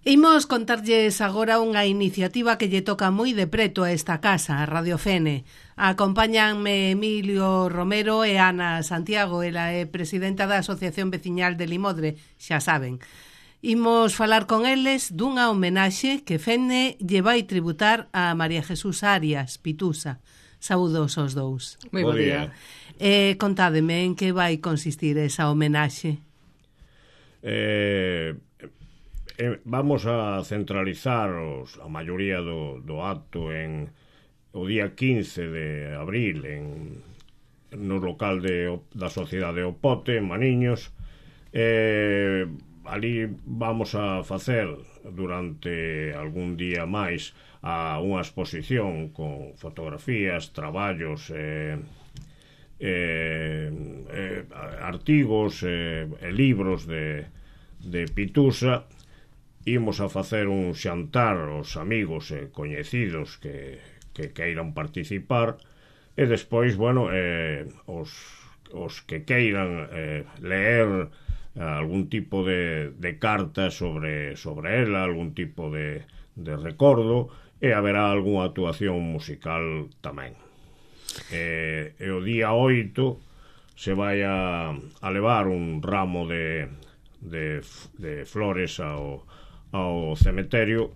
Imos contarlles agora unha iniciativa que lle toca moi de preto a esta casa, a Radio Fene. Acompáñanme Emilio Romero e Ana Santiago, ela é presidenta da Asociación Veciñal de Limodre, xa saben. Imos falar con eles dunha homenaxe que Fene lle vai tributar a María Jesús Arias, Pitusa. Saúdos aos dous. Moi bo día. Contádeme en que vai consistir esa homenaxe. Vamos a centralizar a maioría do acto o día 15 de abril no local da Sociedade O Pote, en Maniños. Ali vamos a facer durante algún día máis unha exposición con fotografías, traballos, artigos e libros de Pitusa. Imos a facer un xantar aos amigos e coñecidos que queiran participar, e despois, os que queiran ler algún tipo de carta sobre ela, algún tipo de recordo, e haberá algunha actuación musical tamén. E o día 8 se vai a levar un ramo de flores ao cemiterio,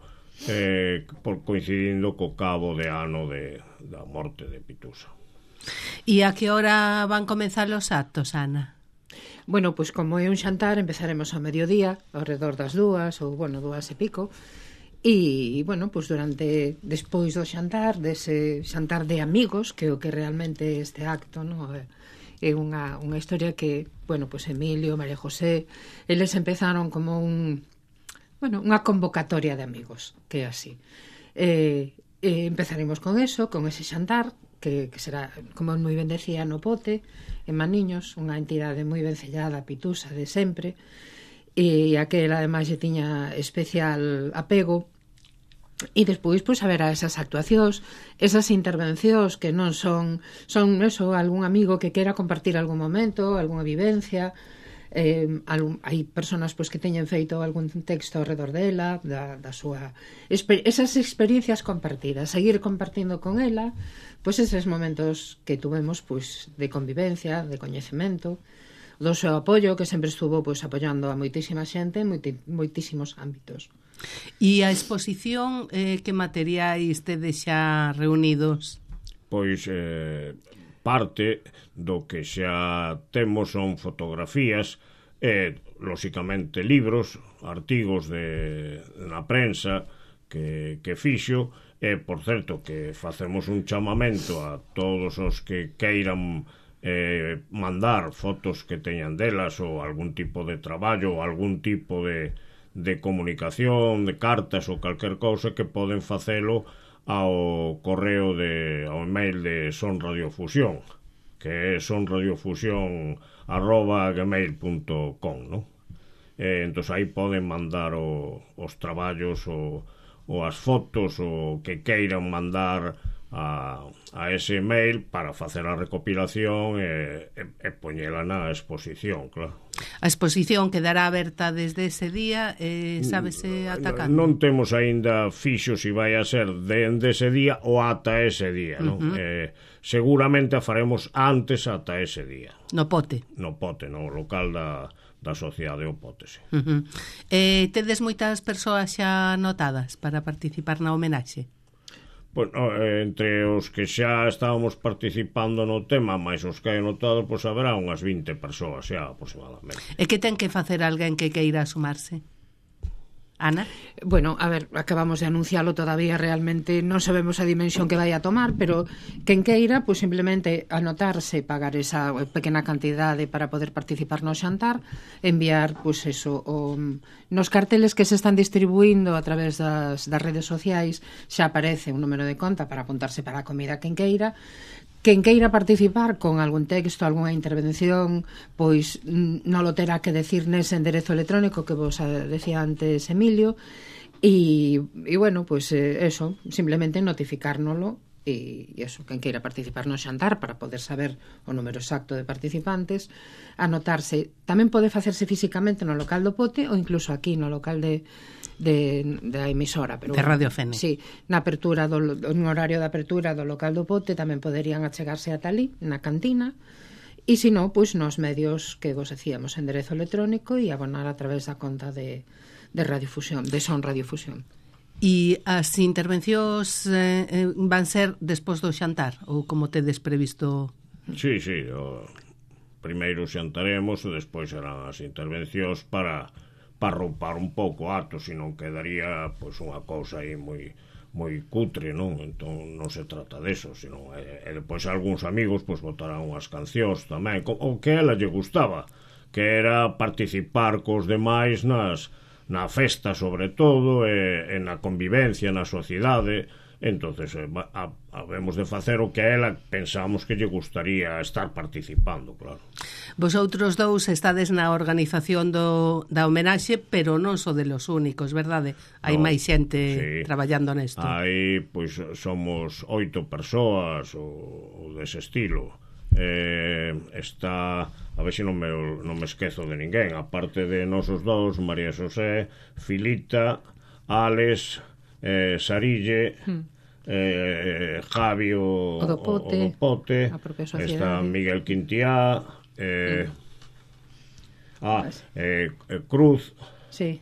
coincidindo co cabo de ano da morte de Pitusa. E a que hora van comenzar os actos, Ana? Bueno, pois como é un xantar, empezaremos ao mediodía, ao redor das 2 ou, 2 e pico, e, pois despois do xantar, dese xantar de amigos, que é o que realmente este acto, non? É unha historia que, pois Emilio, María José, eles empezaron como unha convocatoria de amigos, que é así. Empezaremos con eso, con ese xantar, que será, como moi ben decía, no Pote, en Maniños, unha entidade moi vencellada, Pitusa, de sempre, e aquela, ademais, lle tiña especial apego. E despois, pois, haberá esas actuacións, esas intervencións que non son eso, algún amigo que quera compartir algún momento, algunha vivencia. Hai personas pois que teñen feito algún texto ao redor dela, da súa esas experiencias compartidas, seguir compartindo con ela pois eses momentos que tuvemos pois de convivencia, de coñecemento, do seu apoio, que sempre estuvo pois apoiando a moitísima xente en moitísimos ámbitos. E a exposición, que materiais tedes xa reunidos? Pois parte do que xa temos son fotografías e, lóxicamente, libros, artigos na prensa que fixo, e, por certo, que facemos un chamamento a todos os que queiran mandar fotos que teñan delas ou algún tipo de traballo ou algún tipo de comunicación, de cartas ou calquer cousa, que poden facelo ao correo ao email de Son Radiofusión, que é sonradiofusión@gmail.com, non? Entón aí poden mandar os traballos ou as fotos ou que queiran mandar a ese email para facer a recopilación e poñela na exposición, claro. A exposición quedará aberta desde ese día, sábese ata cando? Non temos aínda fixo se vai a ser dende ese día ou ata ese día, non? Seguramente a faremos antes ata ese día. No Pote? No Pote, no local da Sociedade O Pote, sí. Tedes moitas persoas xa anotadas para participar na homenaxe? Bueno, entre os que xa estábamos participando no tema, máis os que hai anotado, pois haberá unhas 20 persoas xa aproximadamente. E que ten que facer alguén que queira sumarse? Ana? Bueno, a ver, acabamos de anuncialo todavía, realmente non sabemos a dimensión que vai a tomar, pero quen queira, pois simplemente anotarse, pagar esa pequena cantidade para poder participar no xantar, enviar, pois eso, nos carteles que se están distribuindo a través das redes sociais, xa aparece un número de conta para apuntarse para a comida quen queira. Quen queira participar con algún texto, algunha intervención, pois non lo terá que decir nese enderezo electrónico que vos decía antes Emilio, e pois eso, simplemente notificárnoslo, e eso, quen queira participar no xantar para poder saber o número exacto de participantes, anotarse. Tamén pode facerse físicamente no local do Pote ou incluso aquí no local de da emisora, pero de Radio Fene. Sí, na apertura no horario de apertura do local do Pote tamén poderían achegarse ata ali, na cantina. E se non, pois nos medios que vos decíamos, enderezo electrónico e abonar a través da conta de Radiofusión, de Son Radiofusión. E as intervencións van ser despois do xantar ou como tedes previsto? Sí, primeiro xantaremos e despois serán as intervencións para roupar un pouco acto, senón quedaría pois unha cousa aí moi cutre, non? Entón non se trata deso, senón depois algúns amigos pois botarán unhas cancións tamén, o que a ela lle gustaba, que era participar cos demais na festa sobre todo e na convivencia na sociedade. Entonces habemos de facer o que a ela pensamos que lle gustaría estar participando, claro. Vosotros dous estades na organización da homenaxe, pero non so de los únicos, verdade? Hai máis xente traballando nesto. Aí, pois, somos 8 persoas ou dese estilo. Está, a ver se non me esquezo de ninguén, aparte de nosos dous, María Xosé, Filita, Alex, Sarille, Javi o do Pote, está Miguel Quintiá, Cruz, sí,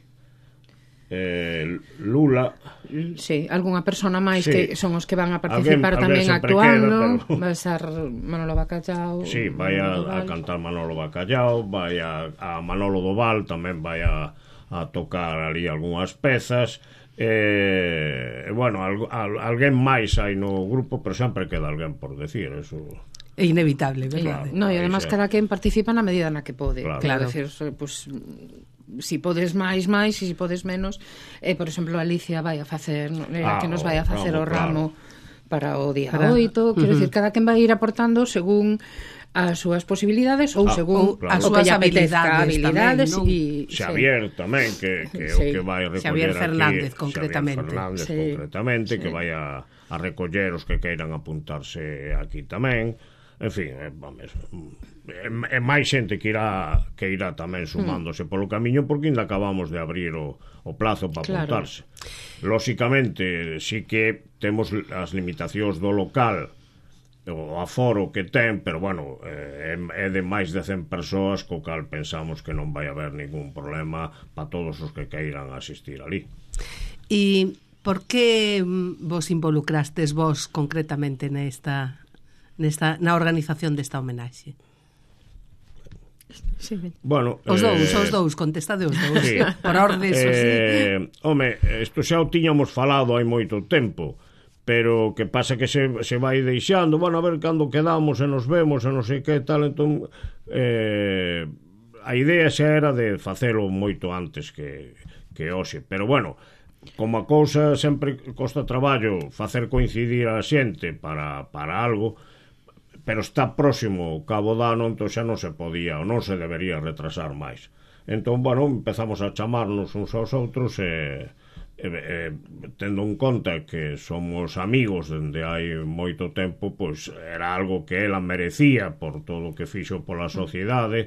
Lula, sí, algunha persona máis que son os que van a participar tamén actuando, vai estar Manolo Bacallao. Sí, vai a cantar Manolo Bacallao, vai a Manolo Doval tamén vai a tocar ali algunhas pezas. Bueno, alguén máis hai no grupo, pero sempre queda alguén por decir, eso é inevitable, verdade? Claro, no, e además cada quen participa na medida na que pode. Claro. Decir, pues, si podes máis e si podes menos, por exemplo, Alicia vai a facer, que nos vai a facer o ramo para o día 8, quero decir, cada quen vai ir aportando según as súas posibilidades ou según as súas habilidades tamén, Xavier tamén que o que vai recoller Xavier Fernández, aquí, concretamente que vai a recoller os que queiran apuntarse aquí tamén. En fin, é máis xente que irá tamén sumándose polo camiño, porque ainda acabamos de abrir o plazo para apuntarse. Lóxicamente, sí que temos as limitacións do local, o aforo que ten, pero bueno, é de máis de 100 persoas, co cal pensamos que non vai haber ningún problema para todos os que queiran asistir ali. E por que vos involucrastes vos concretamente na organización desta homenaxe? Sí. Bueno, os dous, contestade os dous, sí. Por ordes, home, isto xa o tiñamos falado hai moito tempo, pero que pasa que se vai deixando, bueno, a ver cando quedamos e nos vemos e non sei que tal, entón a idea xa era de facelo moito antes que hoxe, pero bueno, como a cousa sempre costa traballo facer coincidir a xente para algo, pero está próximo o cabo de ano, entón xa non se podía ou non se debería retrasar máis. Entón, bueno, empezamos a chamarnos uns aos outros tendo en conta que somos amigos dende hai moito tempo, pois era algo que ela merecía por todo o que fixo pola sociedade,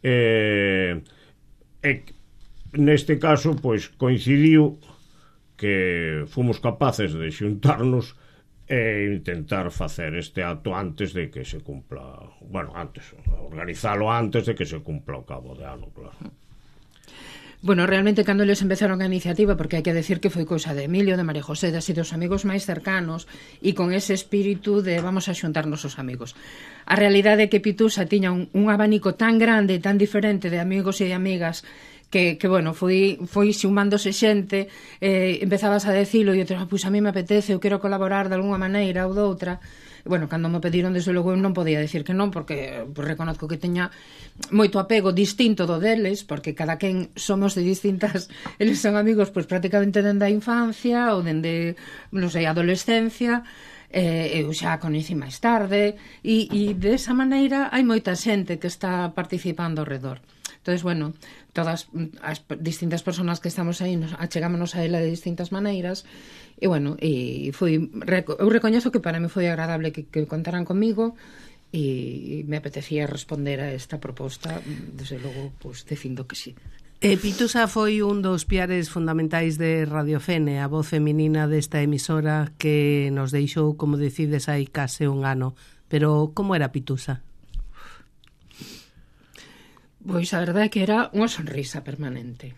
neste caso pois coincidiu que fomos capaces de xuntarnos e intentar facer este acto antes de que se cumpla, bueno, organizalo antes de que se cumpla o cabo de ano, claro. Bueno, realmente cando eles empezaron a iniciativa, porque hai que decir que foi cousa de Emilio, de María José, de dos amigos máis cercanos, e con ese espírito de vamos a xuntarnos os amigos. A realidade é que Pitusa tiña un abanico tan grande, tan diferente de amigos e de amigas, que bueno, foi xumándose xente, empezabas a decilo e outros, pois a mí me apetece, eu quero colaborar de alguna maneira ou doutra. Bueno, cando me pediron, desde logo, eu non podía decir que non, porque reconozco que teña moito apego distinto do deles, porque cada quen somos de distintas, eles son amigos pois prácticamente dende a infancia ou dende, non sei, a adolescencia, eu xa a coñeci máis tarde, e desa maneira hai moita xente que está participando ao redor. Entonces, bueno, todas as distintas persoas que estamos aí achegámonos a ela de distintas maneiras, e bueno, eu recoñezo que para mí foi agradable que contaran comigo, e me apetecía responder a esta proposta, desde logo, pues, dicindo que sí. Pitusa foi un dos piares fundamentais de Radio Fene, a voz feminina desta emisora que nos deixou, como decides, hai case un ano. Pero como era Pitusa? Pois a verdade é que era unha sonrisa permanente.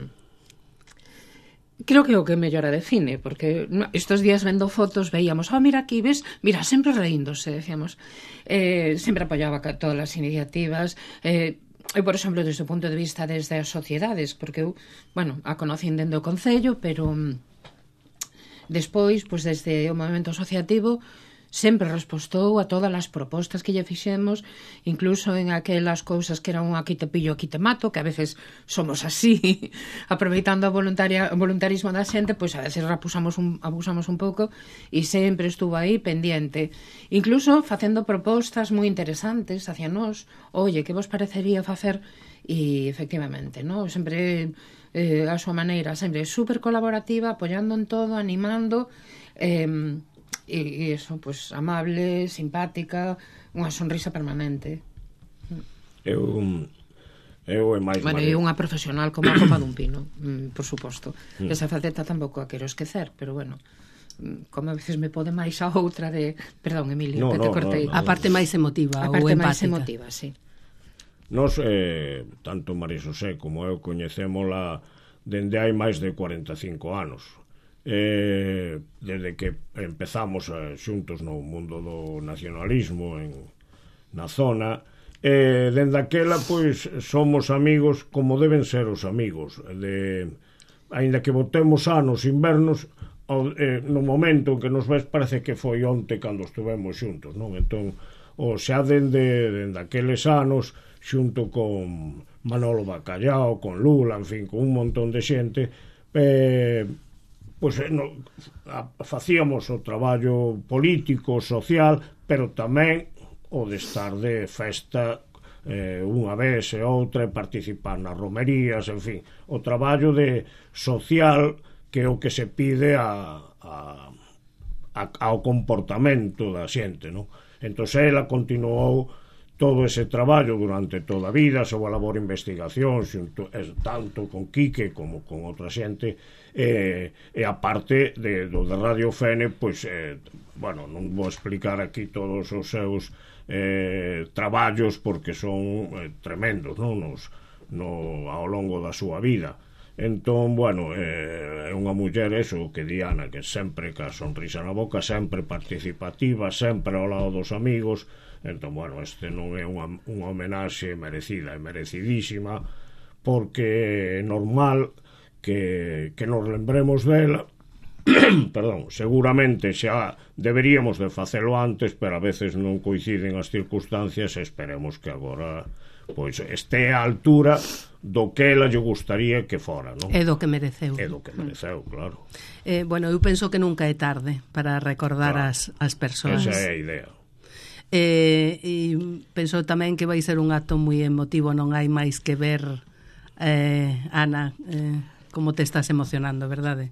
Creo que é o que mellor a define, porque estes días vendo fotos veíamos, mira aquí, ves, mira, sempre reíndose, decíamos, sempre apoiaba todas as iniciativas, eu, por exemplo, desde o punto de vista desde as sociedades, porque eu, bueno, a conocín dende o Concello, pero despois, pois desde o movimento asociativo, sempre respostou a todas as propostas que lle fixemos, incluso en aquelas cousas que eran un aquí te pillo, aquí te mato, que a veces somos así, aproveitando o voluntarismo da xente, pois a veces abusamos un pouco, e sempre estuvo aí pendiente, incluso facendo propostas moi interesantes hacia nós, oye, que vos parecería facer, e efectivamente, no? Sempre a súa maneira, sempre super colaborativa, apoiando en todo, animando, e eso, pues amable, simpática, unha sonrisa permanente. Eu é máis bueno, e unha profesional como a copa dun pino, por suposto. Esa faceta tampouco a quero esquecer, pero bueno, como a veces me pode máis a outra de... Perdón, Emilio, que te cortei. A parte máis emotiva ou empática. A parte máis emotiva, sí. Nos, tanto María Xosé como eu, coñecémola dende hai máis de 45 anos. Desde que empezamos xuntos no mundo do nacionalismo na zona, dende aquela pois somos amigos como deben ser os amigos, aínda que botemos anos invernos, no momento en que nos ves parece que foi onte cando estuvemos xuntos, non? Entón, xa dende aqueles anos, xunto con Manolo Bacallao, con Lula, en fin, con un montón de xente, pois facíamos o traballo político, social, pero tamén o de estar de festa unha vez e outra, e participar nas romerías, en fin, o traballo de social que é o que se pide ao comportamento da xente, non? Entón, ela continuou todo ese traballo durante toda a vida, a súa labor de investigación, tanto con Quique como con outra xente, e a parte do de Radio Fene, pois, bueno, non vou explicar aquí todos os seus traballos porque son tremendos, non? Ao longo da súa vida. Entón, bueno, é unha muller, eso, que Diana, que sempre ca sonrisa na boca, sempre participativa, sempre ao lado dos amigos. Entón, bueno, este non é unha homenaxe merecida, é merecidísima, porque é normal que nos lembremos dela. Perdón, seguramente xa deberíamos de facelo antes, pero a veces non coinciden as circunstancias, e esperemos que agora pois este á altura do que ela lle gustaría que fora, non? É do que mereceu. É do que mereceu, claro. Bueno, eu penso que nunca é tarde para recordar as persoas. Esa é a idea. E penso tamén que vai ser un acto moi emotivo, non hai máis que ver, Ana, como te estás emocionando, verdade?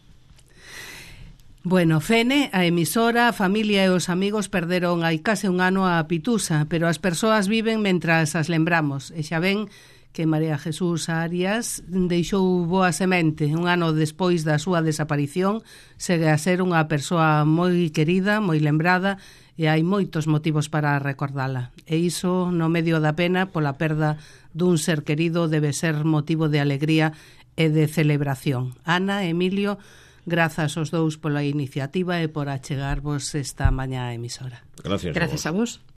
Bueno, Fene, a emisora, a familia e os amigos perderon hai case un ano a Pitusa, pero as persoas viven mentras as lembramos, e xa ven que María Jesús Arias deixou boa semente. Un ano despois da súa desaparición, segue a ser unha persoa moi querida, moi lembrada, e hai moitos motivos para recordala. E iso, no medio da pena, pola perda dun ser querido, debe ser motivo de alegría e de celebración. Ana, Emilio, grazas aos dous pola iniciativa e por achegarvos esta mañá a emisora. Gracias a vos.